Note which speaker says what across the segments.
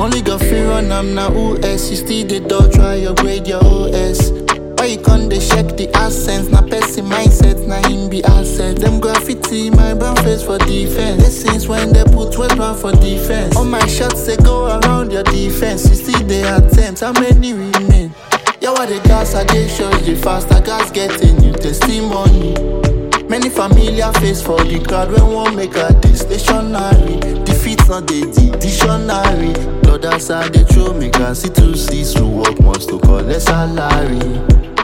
Speaker 1: Only got fear on I'm na US. You still the door, try upgrade your OS. Why you can't they check the accents? Na person mindset, na him be asset. Them graffiti, my brown face for defense. Lessons when they put West Brown for defense. All my shots they go around your defense. You still they attempt, how many remain? Yeah, what the gas are they shows the faster gas getting you testimony. Many familiar face for the crowd when one make a stationary. Defeat not the dictionary. Lord, that's how they throw me gas. See to see who work must to call a salary.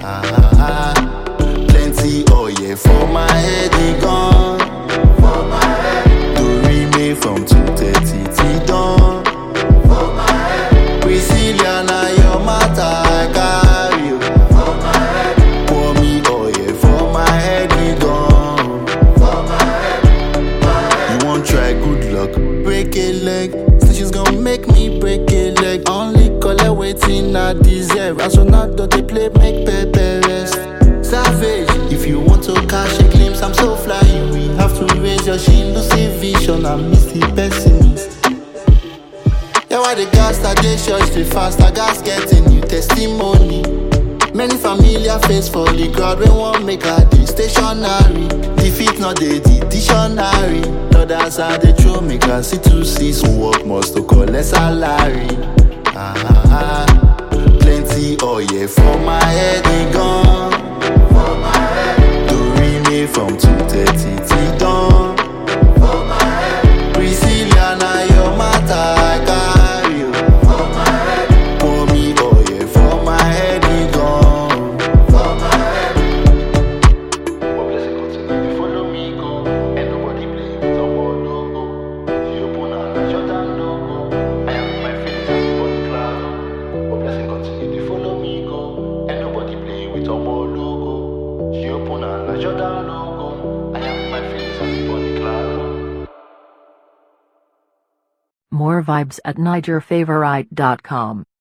Speaker 1: Plenty oil for my head, it gone. For my head. To remain from 2:30 till dawn. For my head. Priscilla, now your matter, I carry you. For my head. Pour me oil for my head, it gone. For my head. You won't try, good luck. Break a leg. She's gonna make me break a leg. Only call her waiting I deserve. As for now, don't they play make Pepe rest. Savage, if you want to catch a glimpse, I'm so fly. We have to raise your shin, lose the vision. I miss the pessimist. Yeah, why the gas that they church the faster gas getting you testimony. Many familiar face for the crowd when one make a stationary. Defeat not the dictionary. Lord, that's how they throw me gas. See to see who work must to call a salary. Plenty oil for my head, it gone. For my head. To remain from 2:30 till dawn. For my head. Priscilla, now your matter, I carry you. For my head. Pour me oil for my head, it gone. For my head. What blessing continue to follow me go. And nobody play with no more logo. You open a Jordan logo. I am my feelings and body cloud. What blessing continue to follow me go. And nobody play with no more logo. You open a Jordan logo. I am my feelings and body cloud.
Speaker 2: More vibes at NigerFavorite.com.